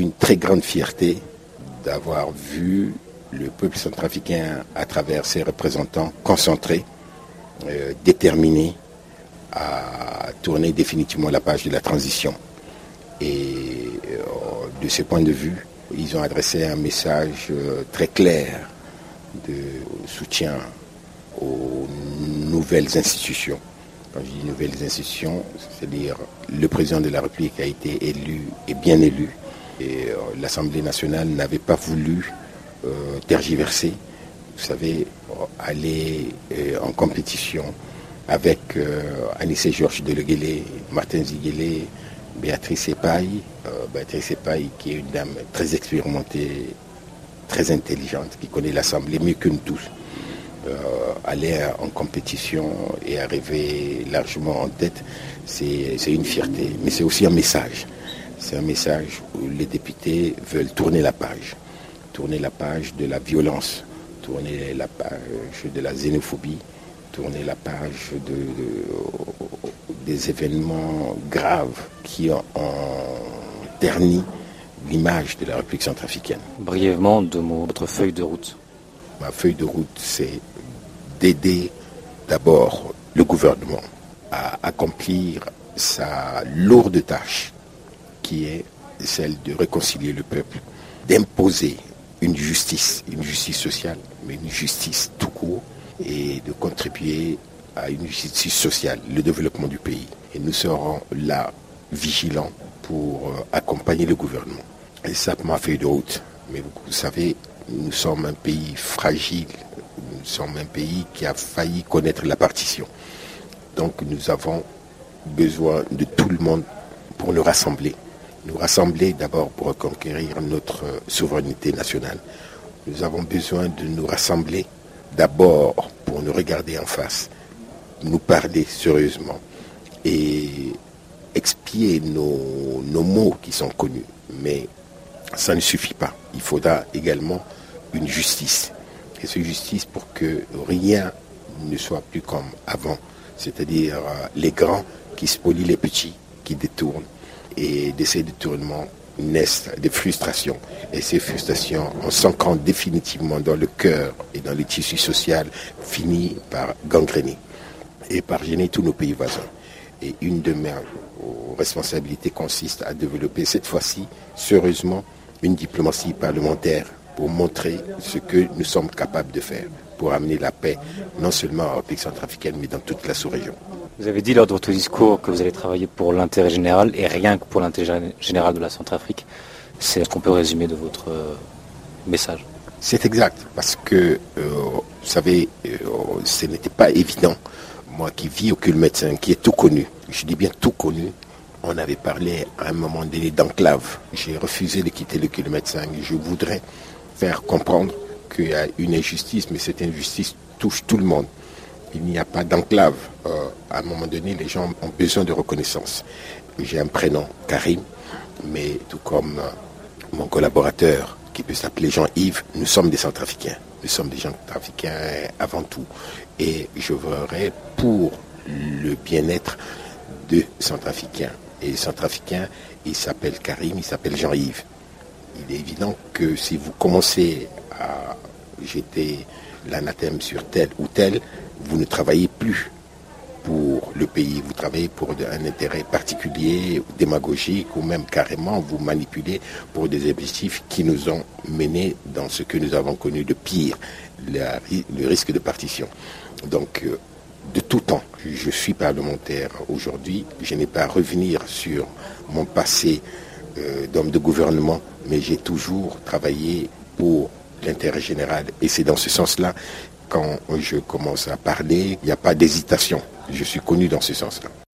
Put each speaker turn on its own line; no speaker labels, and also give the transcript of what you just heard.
une très grande fierté d'avoir vu le peuple centrafricain à travers ses représentants concentrés, déterminés à tourner définitivement la page de la transition. Et de ce point de vue, ils ont adressé un message très clair de soutien aux nouvelles institutions. Quand je dis nouvelles institutions, c'est-à-dire le président de la République a été élu et bien élu. Et l'Assemblée nationale n'avait pas voulu tergiverser, vous savez, aller en compétition avec Anissé Georges Deleguélé, Martin Ziguélé, Béatrice Epaille. Béatrice Epaille qui est une dame très expérimentée, très intelligente, qui connaît l'Assemblée mieux que nous tous. Aller en compétition et arriver largement en tête, c'est une fierté, mais c'est aussi un message. C'est un message où les députés veulent tourner la page de la violence, tourner la page de la xénophobie, tourner la page des événements graves qui ont terni l'image de la République centrafricaine.
Brièvement, deux mots, votre feuille de route.
Ma feuille de route, c'est d'aider d'abord le gouvernement à accomplir sa lourde tâche, qui est celle de réconcilier le peuple, d'imposer une justice sociale, mais une justice tout court, et de contribuer à une justice sociale, le développement du pays. Et nous serons là, vigilants, pour accompagner le gouvernement. Et ça, ma feuille de route. Mais vous savez, nous sommes un pays fragile, nous sommes un pays qui a failli connaître la partition. Donc nous avons besoin de tout le monde pour nous rassembler. Nous rassembler d'abord pour reconquérir notre souveraineté nationale. Nous avons besoin de nous rassembler d'abord pour nous regarder en face, nous parler sérieusement et expier nos mots qui sont connus. Mais ça ne suffit pas. Il faudra également une justice. Et cette justice pour que rien ne soit plus comme avant. C'est-à-dire les grands qui spolient les petits, qui détournent. Et de ces détournements naissent des frustrations. Et ces frustrations, en s'ancrant définitivement dans le cœur et dans le tissu social, finissent par gangréner et par gêner tous nos pays voisins. Et une de mes responsabilités consiste à développer cette fois-ci, sérieusement, une diplomatie parlementaire pour montrer ce que nous sommes capables de faire pour amener la paix, non seulement en République centrafricaine, mais dans toute la sous-région.
Vous avez dit lors de votre discours que vous allez travailler pour l'intérêt général et rien que pour l'intérêt général de la Centrafrique. C'est ce qu'on peut résumer de votre message.
C'est exact, parce que, vous savez, ce n'était pas évident. Moi qui vis au Culmédecin, qui est tout connu, je dis bien tout connu, on avait parlé à un moment donné d'enclave. J'ai refusé de quitter le Culmédecin. Je voudrais faire comprendre qu'il y a une injustice, mais cette injustice touche tout le monde. Il n'y a pas d'enclave. À un moment donné, les gens ont besoin de reconnaissance. J'ai un prénom, Karim, mais tout comme mon collaborateur, qui peut s'appeler Jean-Yves, nous sommes des Centrafricains. Nous sommes des Centrafricains avant tout. Et je voudrais pour le bien-être de Centrafricains. Et Centrafricains, il s'appelle Karim, il s'appelle Jean-Yves. Il est évident que si vous commencez à jeter l'anathème sur tel ou tel, vous ne travaillez plus pour le pays, vous travaillez pour un intérêt particulier, démagogique, ou même carrément vous manipulez pour des objectifs qui nous ont menés dans ce que nous avons connu de pire, le risque de partition. Donc, de tout temps, je suis parlementaire aujourd'hui, je n'ai pas à revenir sur mon passé d'homme de gouvernement, mais j'ai toujours travaillé pour l'intérêt général. Et c'est dans ce sens-là, quand je commence à parler, il n'y a pas d'hésitation. Je suis connu dans ce sens-là.